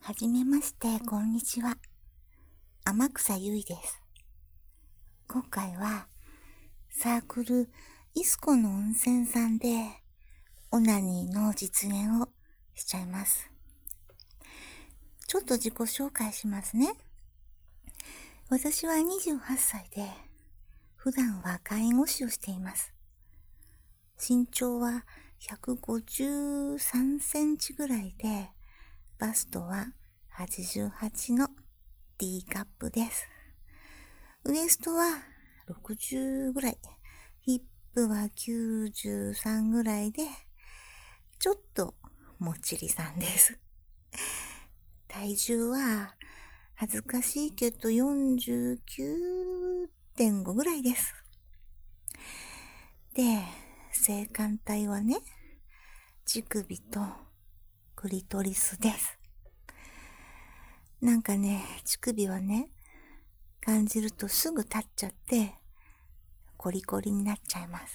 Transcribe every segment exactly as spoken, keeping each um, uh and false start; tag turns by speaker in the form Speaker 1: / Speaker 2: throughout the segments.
Speaker 1: はじめまして、こんにちは。天草ゆいです。今回はサークルイスコの温泉さんでオナニーの実演をしちゃいます。ちょっと自己紹介しますね。私はにじゅうはっさいで普段は介護士をしています。身長はひゃくごじゅうさんセンチぐらいで、バストははちじゅうはちの D カップです。ウエストはろくじゅうぐらい、ヒップはきゅうじゅうさんぐらいで、ちょっともっちりさんです。体重は恥ずかしいけど よんじゅうきゅうてんご ぐらいです。で、性感帯はね、乳首とクリトリスです。なんかね、乳首はね、感じるとすぐ立っちゃってコリコリになっちゃいます。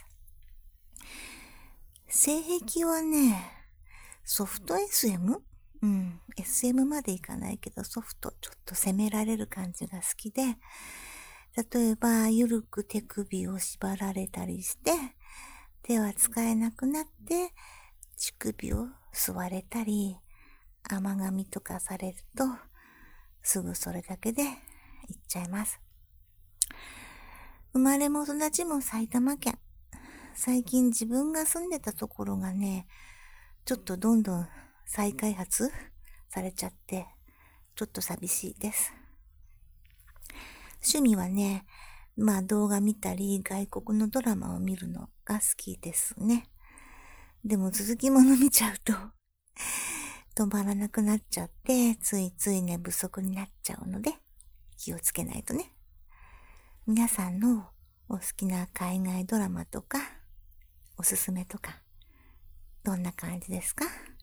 Speaker 1: 性癖はね、ソフト エスエム？ うん、エスエム までいかないけどソフト、ちょっと攻められる感じが好きで、例えばゆるく手首を縛られたりして手は使えなくなって乳首を吸われたり甘噛みとかされるとすぐそれだけで行っちゃいます。生まれも育ちも埼玉県。最近自分が住んでたところがね、ちょっとどんどん再開発されちゃってちょっと寂しいです。趣味はね、まあ動画見たり外国のドラマを見るのが好きですね。でも続きもの見ちゃうと止まらなくなっちゃってついつい寝不足になっちゃうので気をつけないとね。皆さんのお好きな海外ドラマとかおすすめとかどんな感じですか？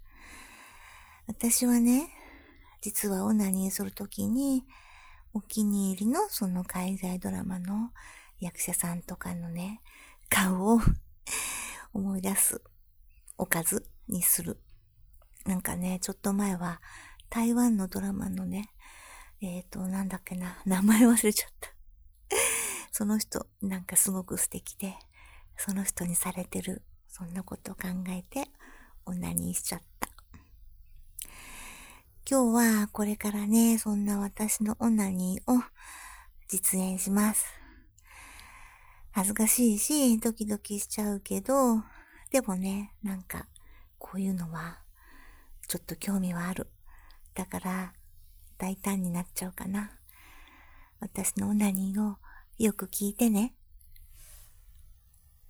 Speaker 1: 私はね、実はオナニーするときにお気に入りのその海外ドラマの役者さんとかのね、顔を思い出すおかずにする。なんかね、ちょっと前は台湾のドラマのね、えっと、なんだっけな、名前忘れちゃった。その人、なんかすごく素敵で、その人にされてる、そんなことを考えてオナニーしちゃった。今日はこれからね、そんな私のオナニーを実演します。恥ずかしいし、ドキドキしちゃうけど、でもね、なんか、こういうのは、ちょっと興味はある。だから、大胆になっちゃうかな。私のオナニーをよく聞いてね。